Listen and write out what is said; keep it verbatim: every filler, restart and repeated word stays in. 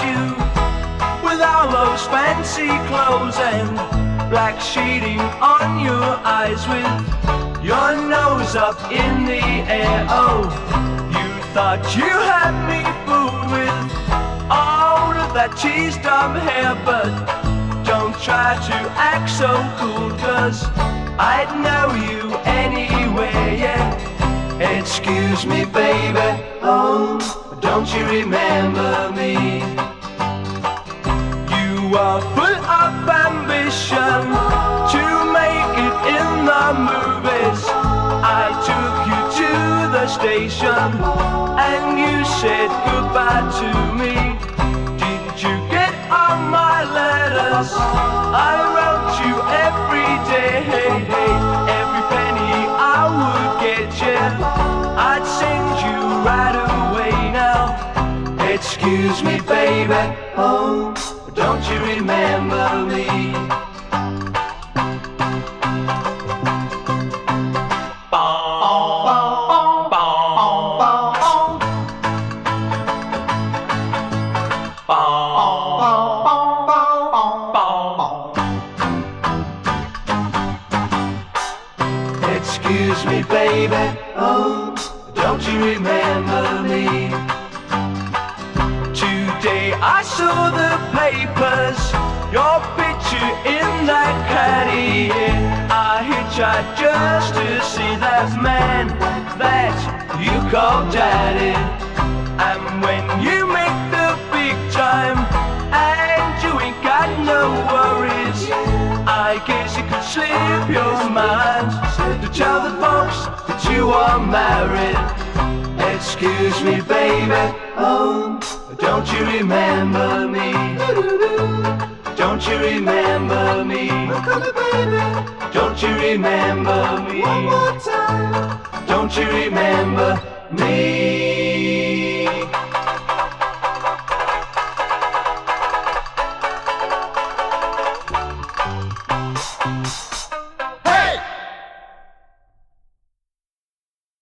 you with all those fancy clothes and black sheeting on your eyes with your nose up in the air. Oh, you thought you had me fooled with all of that cheesed up hair, but don't try to act so cool, 'cause I'd know you anywhere, yeah. Excuse me, baby, oh, don't you remember me? You are full of ambition to make it in the movies. I took you to the station and you said goodbye to me. Did you get all my letters? I wrote you every day, hey, hey, every penny I would get you, I'd send you right away now. Excuse me, baby, oh, don't you remember me? Excuse me, baby, oh, don't you remember me? Today I saw the papers, your picture in that caddy, yeah. I hitchhiked just to see that man that you call daddy. And when you make the big time and you ain't got no worries, I guess you could slip your mind to tell the folks that you are married. Excuse me, baby, oh, don't you remember me? Don't you remember me? Don't you remember me? One more time. Don't you remember me?